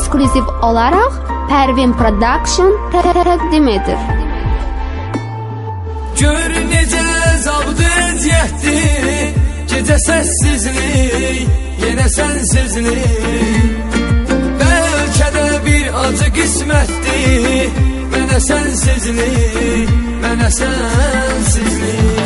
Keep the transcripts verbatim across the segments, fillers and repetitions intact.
ekskluziv olaraq Pervin Production təqdim edir. Gör necə zabdı əziyyətdi, gecə səssizlik, yenə sənsizlik. Bəlkə də bir acı qismətdi, mənə sənsizlik, mənə sənsizlik.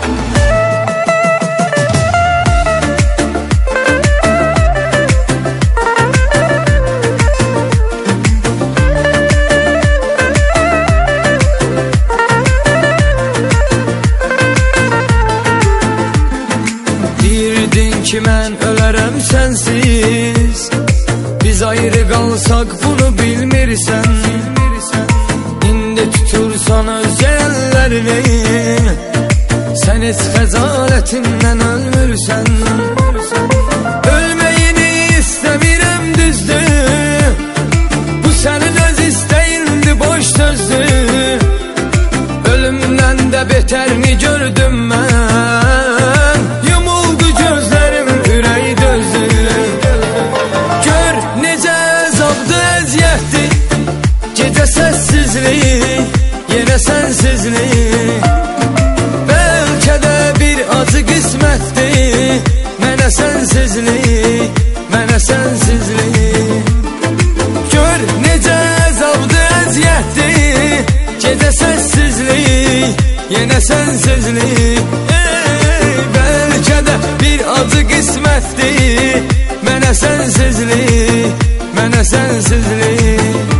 Ki mən ölərəm sənsiz, biz ayrı qalsaq bunu bilmirsən. İndi tutursan öz əllərini, sən heç xəcalətindən ölmürsən. Ölməyini istəmirəm düzdür, bu sənin öz istəyindi boş sözdür. Ölümdən də betərini gördüm mən, yumuldu gözlərim ürəyi dözdür. Gör necə zabdı əziyyətdi, gecə səssizlik, yenə sənsizlik. Bəlkə də bir acı qismətdi, mənə sənsizlik, mənə sənsizlik. Gör necə zabdı əziyyətdi, gecə səssizlik, yenə sənsizlik. Bəlkə də bir acı qismətdi, mənə sənsizlik, mənə sənsizlik.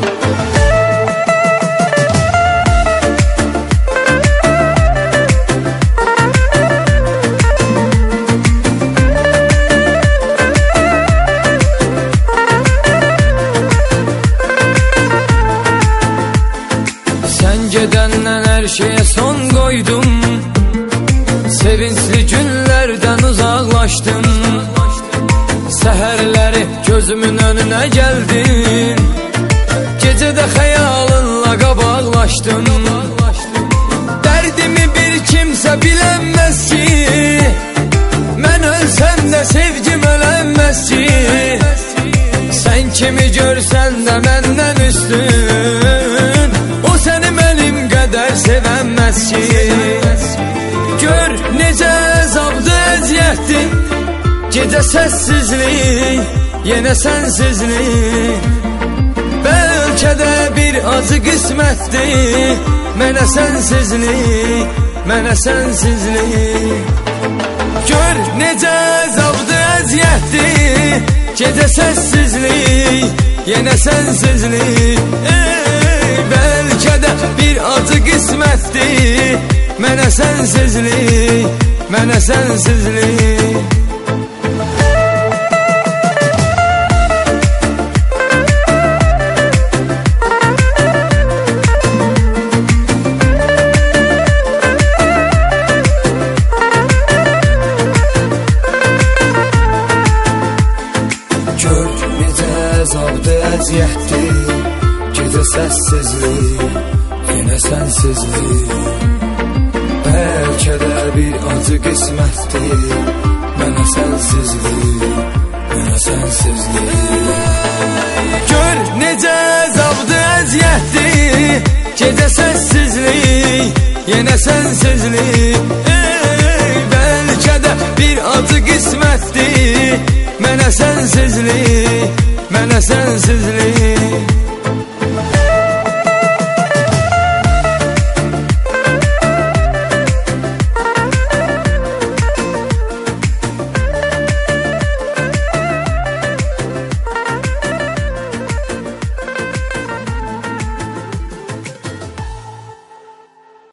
Sən gedəndən hər şeyə son qoydum, sevincli günlərdən uzaqlaşdım. Səhərləri gözümün önünə gəldin, gecədə xəyalınla qabaqlaşdım. Dərdimi bir kimsə bilənməz ki, mən ölsəm də sevgim ölənməz ki. Sən kimi görsən də məndən üstün, o səni mənim qədər sevənməz ki. Gör necə zabdı əziyyətdi, gecə səssizlik, yenə sənsizlik. Bəlkə də bir acı qismətdi, mənə sənsizlik, mənə sənsizlik. Gör necə zabdı əziyyətdi, gecə səssizlik, yenə sənsizlik. Bəlkə də bir acı qismətdi, mənə sənsizlik, mənə sənsizlik. Gör necə zabdı əziyyətdi, gecə səssizlik, yenə sənsizlik. Bəlkə də bir acı qismətdi, mənə sənsizlik, mənə sənsizlik. Gör necə zabdı əziyyətdi, gecə səssizlik, yenə sənsizlik. Bəlkə də bir acı qismətdi, mənə sənsizlik, mənə sənsizlik.